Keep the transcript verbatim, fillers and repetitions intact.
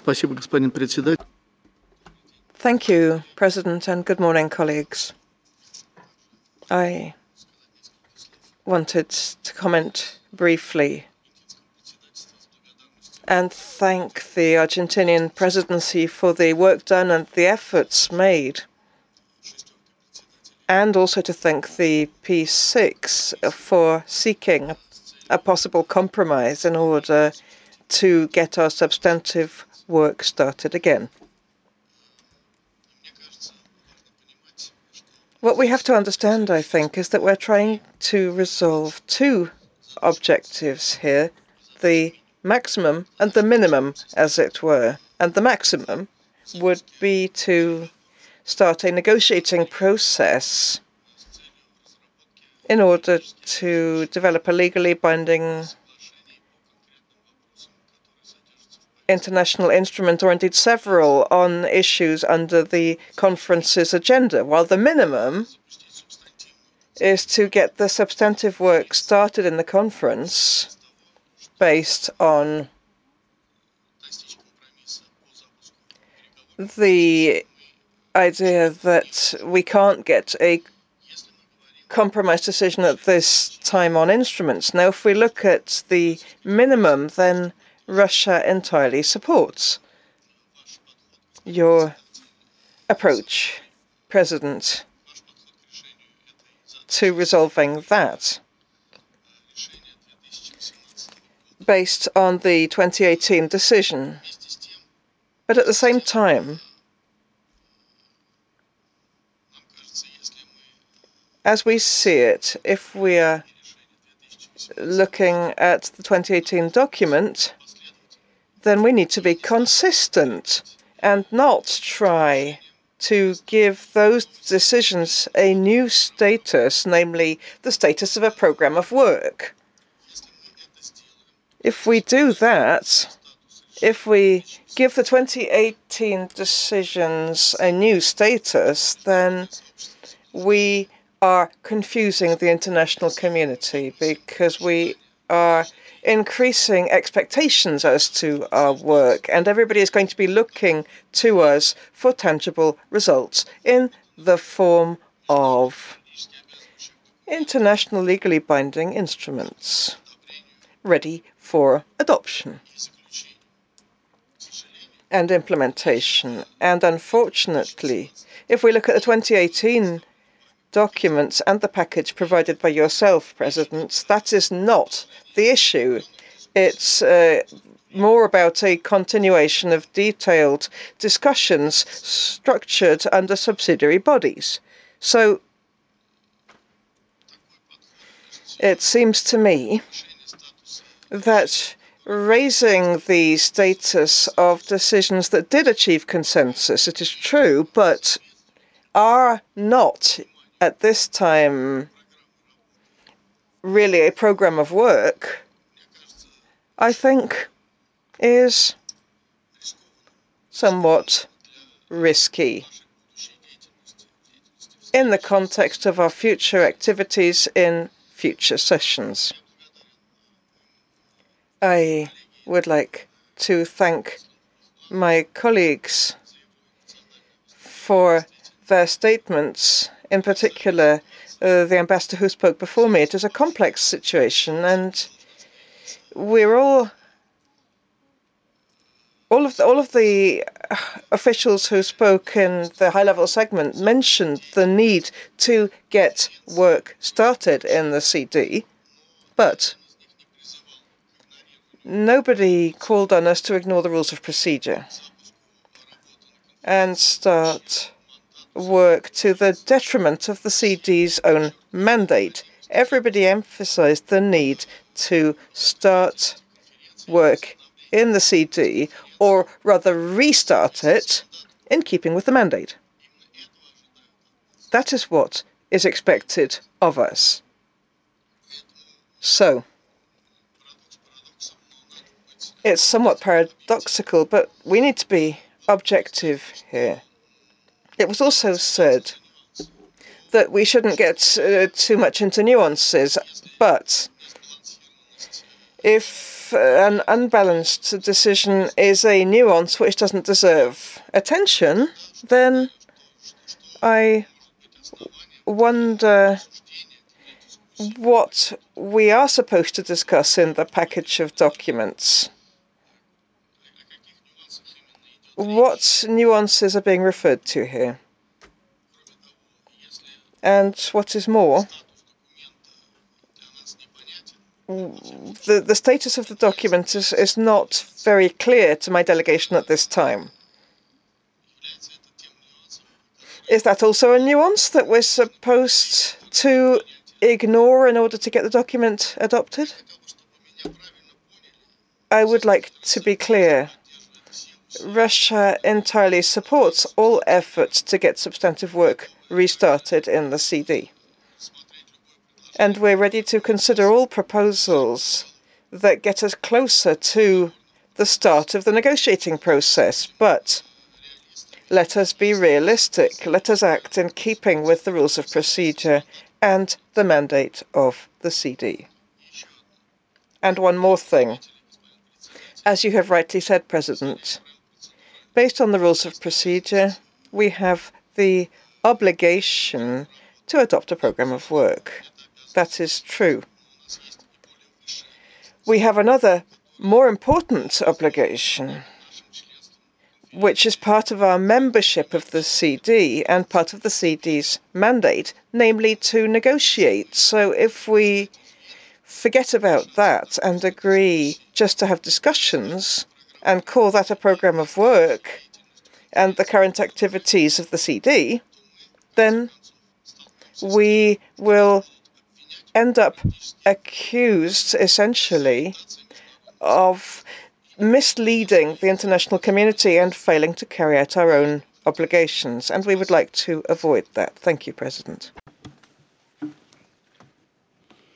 Thank you, President, and good morning, colleagues. I wanted to comment briefly and thank the Argentinian presidency for the work done and the efforts made, and also to thank the P six for seeking a possible compromise in order to get our substantive work started again. What we have to understand, I think, is that we're trying to resolve two objectives here, the maximum and the minimum, as it were. And the maximum would be to start a negotiating process in order to develop a legally binding international instrument, or indeed several, on issues under the conference's agenda, while the minimum is to get the substantive work started in the conference based on the idea that we can't get a compromise decision at this time on instruments. Now, if we look at the minimum, then Russia entirely supports your approach, President, to resolving that based on the twenty eighteen decision. But at the same time, as we see it, if we are looking at the twenty eighteen document, then we need to be consistent and not try to give those decisions a new status, namely the status of a program of work. If we do that, if we give the twenty eighteen decisions a new status, then we are confusing the international community, because we are increasing expectations as to our work, and everybody is going to be looking to us for tangible results in the form of international legally binding instruments ready for adoption and implementation. And unfortunately, if we look at the twenty eighteen documents and the package provided by yourself, President, that is not the issue. It's uh, more about a continuation of detailed discussions structured under subsidiary bodies. So it seems to me that raising the status of decisions that did achieve consensus, it is true, but are not at this time really a program of work, I think is somewhat risky in the context of our future activities in future sessions. I would like to thank my colleagues for their statements, in particular uh, the ambassador who spoke before me. It is a complex situation, and we're all All of the, all of the officials who spoke in the high-level segment mentioned the need to get work started in the C D, but nobody called on us to ignore the rules of procedure and start work to the detriment of the C D's own mandate. Everybody emphasized the need to start work in the C D, or rather restart it, in keeping with the mandate. That is what is expected of us. So, it's somewhat paradoxical, but we need to be objective here. It was also said that we shouldn't get uh, too much into nuances, but if if an unbalanced decision is a nuance which doesn't deserve attention, then I wonder what we are supposed to discuss in the package of documents. What nuances are being referred to here? And what is more, the, the status of the document is, is not very clear to my delegation at this time. Is that also a nuance that we're supposed to ignore in order to get the document adopted? I would like to be clear. Russia entirely supports all efforts to get substantive work restarted in the C D. And we're ready to consider all proposals that get us closer to the start of the negotiating process. But let us be realistic. Let us act in keeping with the rules of procedure and the mandate of the C D. And one more thing. As you have rightly said, President, based on the rules of procedure, we have the obligation to adopt a programme of work. That is true. We have another more important obligation, which is part of our membership of the C D and part of the C D's mandate, namely to negotiate. So if we forget about that and agree just to have discussions and call that a programme of work and the current activities of the C D, then we will end up accused, essentially, of misleading the international community and failing to carry out our own obligations. And we would like to avoid that. Thank you, President.